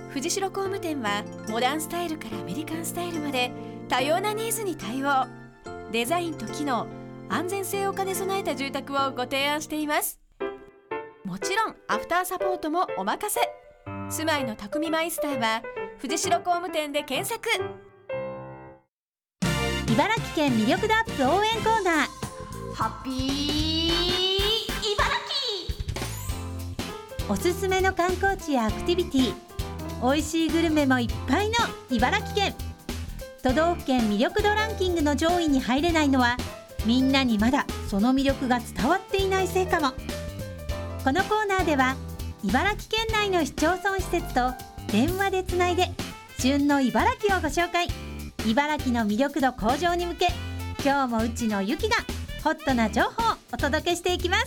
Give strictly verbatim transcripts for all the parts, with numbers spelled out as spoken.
藤代工務店はモダンスタイルからアメリカンスタイルまで多様なニーズに対応。デザインと機能、安全性を兼ね備えた住宅をご提案しています。もちろんアフターサポートもお任せ。住まいの匠マイスターは藤代工務店で検索。 茨城県魅力度アップ応援コーナー、 ハッピー茨城。おすすめの観光地やアクティビティ、美味しいグルメもいっぱいの茨城県。都道府県魅力度ランキングの上位に入れないのは、みんなにまだその魅力が伝わっていないせいかも。このコーナーでは茨城県内の市町村施設と電話でつないで旬の茨城をご紹介。茨城の魅力度向上に向け、今日もうちのゆきがホットな情報をお届けしていきます。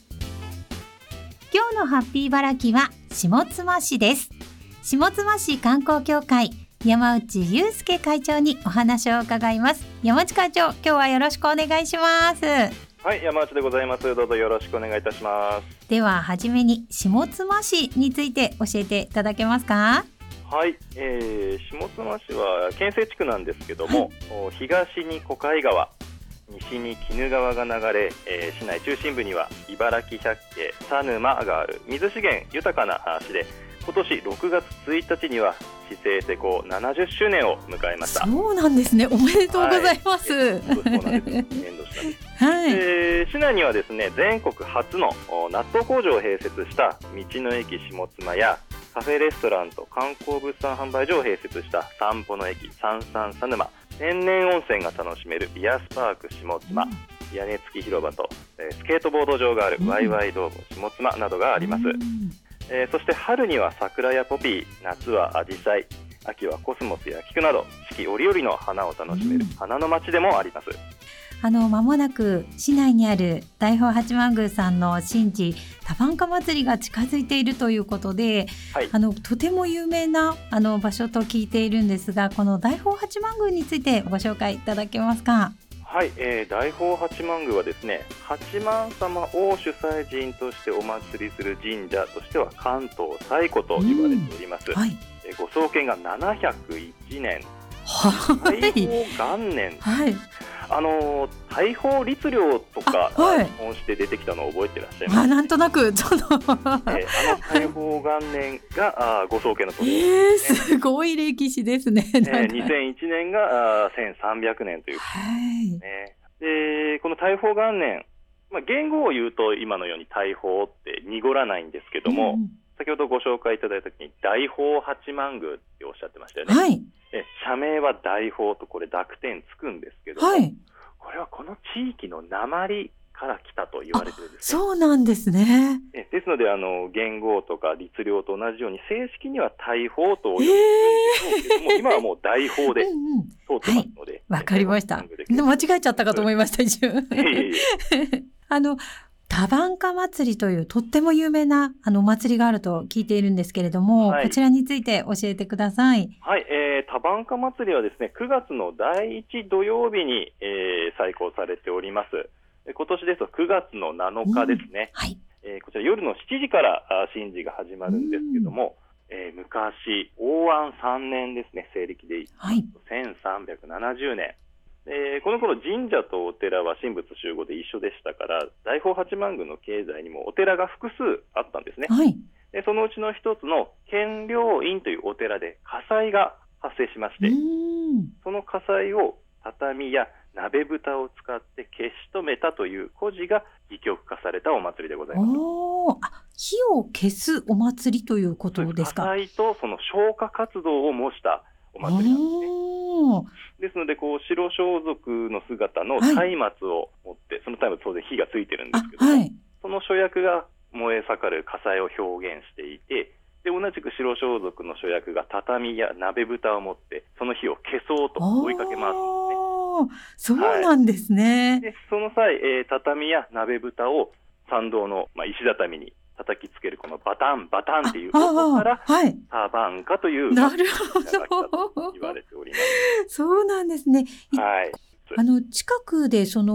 今日のハッピー茨城は下妻市です。下妻市観光協会山内祐介会長にお話を伺います。山内会長、今日はよろしくお願いします。 はい、山内でございます。どうぞよろしくお願いいたします。 でははじめに下妻市について教えていただけますか？ はい、えー、下妻市は県西地区なんですけども、はい、東に小海川、西に鬼怒川が流れ、えー、市内中心部には茨城百景、佐沼がある水資源豊かな市で、今年ろくがつついたちには市制施行ななじゅっしゅうねんを迎えました。 そうなんですね、おめでとうございます。はい、 そうなんです。年度下です。はい、えー、市内にはですね、全国初の納豆工場を併設した道の駅下妻や、カフェレストランと観光物産販売所を併設した散歩の駅三三佐沼、天然温泉が楽しめるビアスパーク下妻、うん、屋根付き広場と、えー、スケートボード場があるワイワイドーム下妻などがあります。うん、えー、そして春には桜やポピー、夏はアジサイ、秋はコスモスや菊など四季折々の花を楽しめる花の街でもあります。 あの間もなく市内にある大宝八幡宮さんの神事多番花祭りが近づいているということで、はい、あのとても有名なあの場所と聞いているんですが、この大宝八幡宮についてご紹介いただけますか？ はい、えー、大宝八幡宮はですね、八幡様を主催神としてお祭りする神社としては関東最古と言われております。はい、えー、ご創建がななひゃくいちねん、大宝元年、はい、あの大宝律令とか本して出てきたのを覚えてらっしゃいますか？ あ、なんとなくその、えー、あの大宝元年があご創建の年ですね。 えー、すごい歴史ですね。 えー、にせんいちねんがあせんさんびゃくねんということですね。でこの大宝元年、まあ、言語を言うと今のように大宝って濁らないんですけども、うん、先ほどご紹介いただいたときに大宝八幡宮っておっしゃってましたよね。はい、え社名は大宝とこれ濁点つくんですけども、はい、これはこの地域の訛から来たと言われているんです、ね、 そうなんですね。 えですのであの元号とか律令と同じように正式には大宝と呼んでいるんですけども、えー、今はもう大宝で通ってますので。 わ、はい、かりました。間違えちゃったかと思いました一瞬。あの多番花祭りというとっても有名なあのお祭りがあると聞いているんですけれども、はい、こちらについて教えてください。 はい、えー、多番花祭りはですね、くがつのだいいち土曜日に、えー、催行されております。今年ですとくがつのなのかですね。うん、はい、えー、こちら夜のしちじから神事が始まるんですけども、うん、えー、昔応安さんねんですね、西暦で言いますと、はい、せんさんびゃくななじゅうねん。えー、この頃神社とお寺は神仏集合で一緒でしたから、大宝八幡宮の境内にもお寺が複数あったんですね。はい、でそのうちの一つの建良院というお寺で火災が発生しまして、その火災を畳や鍋蓋を使って消し止めたという故事が戯曲化されたお祭りでございます。 おあ火を消すお祭りということですか？ 火災とその消火活動を模したお祭りなんですね。ですのでこう白装束の姿の松明を持って、はい、その松明当然火がついてるんですけども、はい、その主役が燃え盛る火災を表現していて、で同じく白装束の主役が畳や鍋蓋を持ってその火を消そうと追いかけ回すんですね。 そうなんですね。 はい、でその際、えー、畳や鍋蓋を参道の、まあ、石畳に叩きつけるこのバタンバタンっていう音から多番花というなるほど言われております。 そうなんですね。 はい、 あの近くでその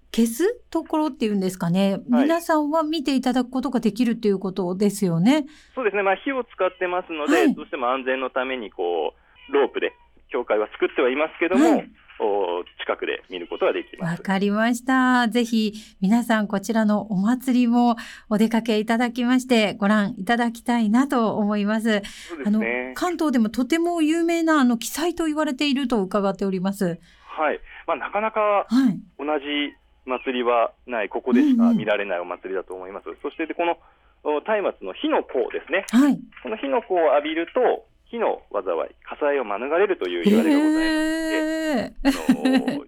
消すところっていうんですかね、はい、皆さんは見ていただくことができるということですよね。 そうですね、まあ、火を使ってますので、はい、どうしても安全のためにこうロープで境界は作ってはいますけども、はい、近くで見ることができます。 わかりました。ぜひ皆さんこちらのお祭りもお出かけいただきましてご覧いただきたいなと思います。 そうですね、 あの関東でもとても有名なあの奇祭と言われていると伺っております。 はい、まあ、なかなか同じ祭りはない、ここでしか見られないお祭りだと思います。うんうん、そしてでこの松明の火の粉ですね、はい、この火の粉を浴びると火の災い、火災を免れるという言われがございまして、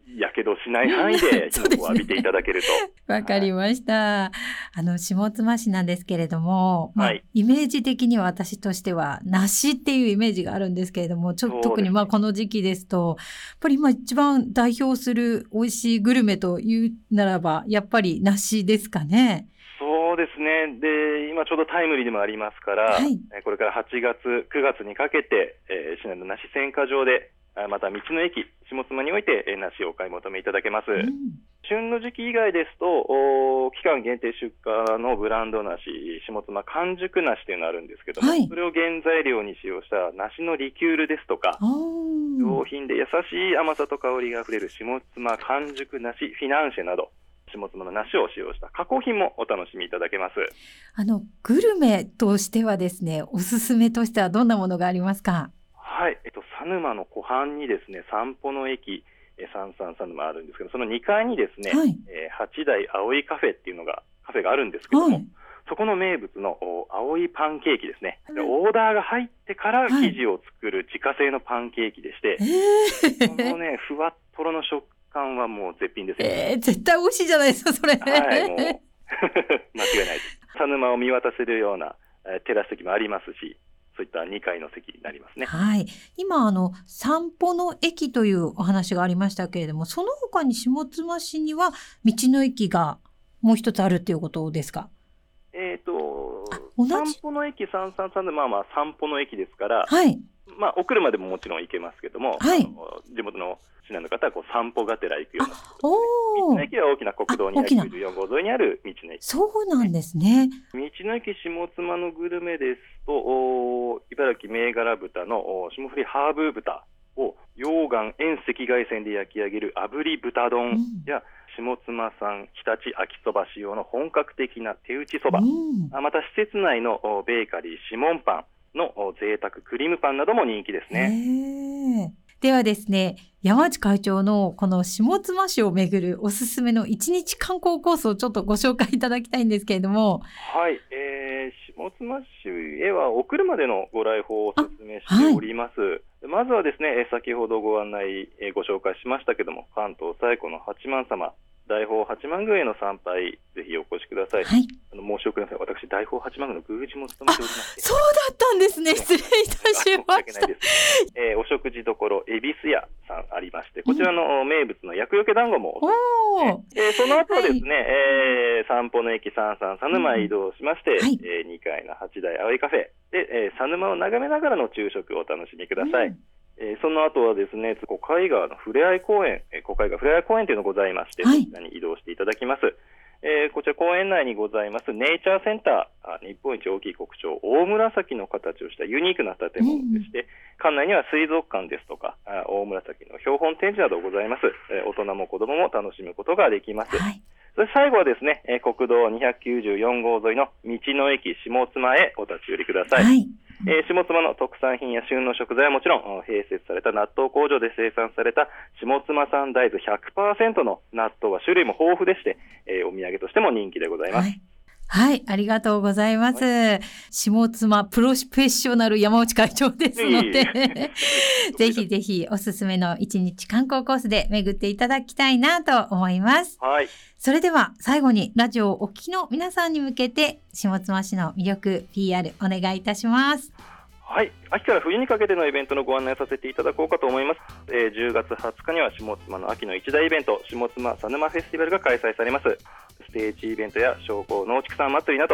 やけどしない範囲で火の粉を浴びていただけると。 わかりました。あの下妻市なんですけれども、まあはい、イメージ的には私としては梨っていうイメージがあるんですけれども、ちょっと特にまあこの時期ですと、やっぱり今一番代表する美味しいグルメというならばやっぱり梨ですかね。 そうですね。で、今ちょうどタイムリーでもありますから、はい、これからはちがつ、くがつにかけて、えー、市内の梨選果場で、また道の駅、下妻において、えー、梨をお買い求めいただけます。うん、旬の時期以外ですと、期間限定出荷のブランド梨、下妻完熟梨というのがあるんですけども、はい、それを原材料に使用した梨のリキュールですとか、上品で優しい甘さと香りがあふれる下妻完熟梨フィナンシェなど、下妻の梨を使用した加工品もお楽しみいただけます。 あのグルメとしてはですね、おすすめとしてはどんなものがありますか？ はい、えっと、佐沼の湖畔にですね、散歩の駅さんさんさん沼あるんですけど、そのにかいにですね、はい、えー、はちだい葵カフェっていうのがカフェがあるんですけども、はい、そこの名物の葵パンケーキですね、はい、オーダーが入ってから生地を作る自家製のパンケーキでして、はい、このねふわっとろの食感はもう絶品ですよ、 えー、絶対美味しいじゃないですかそれ。 はい、もう間違いないです。佐沼を見渡せるような、えー、テラス席もありますし、そういったにかいの席になりますね。 はい、今あの散歩の駅というお話がありましたけれども、その他に下妻市には道の駅がもう一つあるっていうことですか？ えーと散歩の駅さんさんさんで、まあまあ散歩の駅ですから、 はい、 まあ、お車でももちろん行けますけども、はい、あの地元の市内の方はこう散歩がてら行くような、道の駅は大きな国道にひゃくきゅうじゅうよんごう沿いにある道の駅。 そうなんですね。 道の駅下妻のグルメですと、茨城銘柄豚の霜降りハーブ豚を溶岩遠赤外線で焼き上げる炙り豚丼や、うん下妻産日立秋そば使用の本格的な手打ちそば、うん、また施設内のベーカリーシモンパンの贅沢クリームパンなども人気ですね。 ではですね、山内会長のこの下妻市をめぐるおすすめの一日観光コースをちょっとご紹介いただきたいんですけれども。 はい、えー、下妻市へはお車でのご来訪をお勧めしております。はい、まずはですね、先ほどご案内、ご紹介しましたけども、関東最古の八幡様、大宝八幡宮への参拝、ぜひお越しください。はい、あの申し遅れません。私、大宝八幡宮の宮司も務めておりまして。 そうだったんですね。失礼いたしました。 えー、お食事処恵比寿屋さんありまして、こちらの名物の厄除け団子もおすすめ、えー、その後はですね、はい、えー、散歩の駅さんさんさん沼へ移動しまして、うんはい、えー、にかいのはちだい葵カフェで、えー、佐沼を眺めながらの昼食をお楽しみください。うん、えー、その後はですね、小海川のふれあい公園、えー、小海川ふれあい公園というのがございまして、はい、こちらに移動していただきます。えー、こちら公園内にございますネイチャーセンター、日本一大きい国鳥大紫の形をしたユニークな建物でして、うん、館内には水族館ですとか大紫の標本展示などございます。えー、大人も子供も楽しむことができます。はい、それ最後はですね、えー、国道にひゃくきゅうじゅうよんごう沿いの道の駅下妻へお立ち寄りください。はい、えー、下妻の特産品や旬の食材はもちろん、併設された納豆工場で生産された下妻産大豆 ひゃくパーセント の納豆は種類も豊富でして、えー、お土産としても人気でございます。はいはい、ありがとうございます。はい、下妻プロフェッショナル山内会長ですので、ぜひぜひおすすめの一日観光コースで巡っていただきたいなと思います。 はい。 それでは最後にラジオをお聞きの皆さんに向けて下妻市の魅力 ピーアール お願いいたします。 はい、秋から冬にかけてのイベントのご案内させていただこうかと思います。えー、じゅうがつはつかには下妻の秋の一大イベント、下妻佐沼フェスティバルが開催されます。ステージイベントや商工農畜産祭りなど、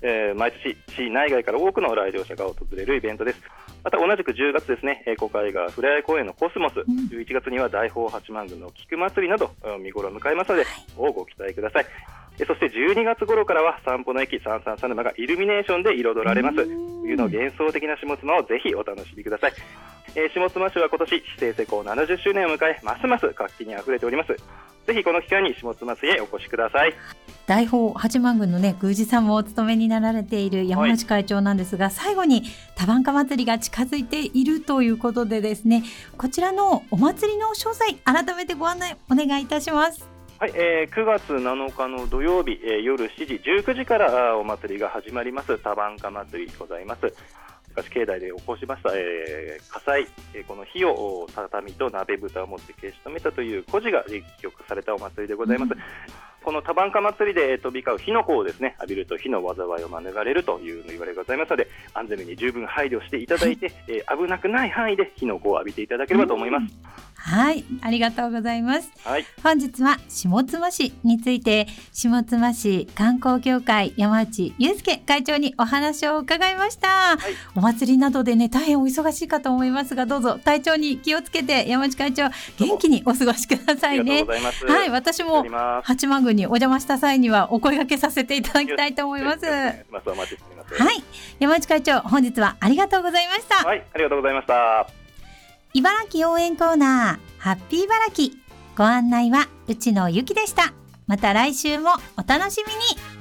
えー、毎年市内外から多くの来場者が訪れるイベントです。また同じくじゅうがつですね、公開がふれあい公園のコスモス、うん、じゅういちがつには大宝八幡宮の菊祭りなど見頃を迎えますので、はい、ご期待ください。そしてじゅうにがつ頃からは散歩の駅さんさんさん沼がイルミネーションで彩られます。冬の幻想的な下妻をぜひお楽しみください。えー、下妻市は今年市政施行ななじゅっしゅうねんを迎え、ますます活気にあふれております。ぜひこの機会に下妻市へお越しください。 大宝八幡宮のね、宮司さんもお務めになられている山内会長なんですが、はい、最後に多番花祭りが近づいているということでですね、こちらのお祭りの詳細改めてご案内お願いいたします。 はい、えー、くがつなのかの土曜日、えー、夜しちじ、じゅうくじからお祭りが始まります多番花祭りでございます。昔境内で起こしました、えー、火災、えー、この火を畳と鍋蓋を持って消し止めたという故事が記憶されたお祭りでございます。うん、この多番花祭りで飛び交う火の粉をですね浴びると火の災いを免れるという言われがございますので、安全面に十分配慮していただいて、はい、えー、危なくない範囲で火の粉を浴びていただければと思います。うん、 はい、ありがとうございます。 はい、 本日は下妻市について下妻市観光協会山内祐介会長にお話を伺いました。はい、お祭りなどでね大変お忙しいかと思いますが、どうぞ体調に気をつけて山内会長元気にお過ごしくださいね。 ありがとうございます。 はい、私も八幡宮にお邪魔した際にはお声掛けさせていただきたいと思います。はい、山内会長本日はありがとうございました。 はい、ありがとうございました。 茨城応援コーナーハッピー茨城、ご案内は内野由紀でした。また来週もお楽しみに。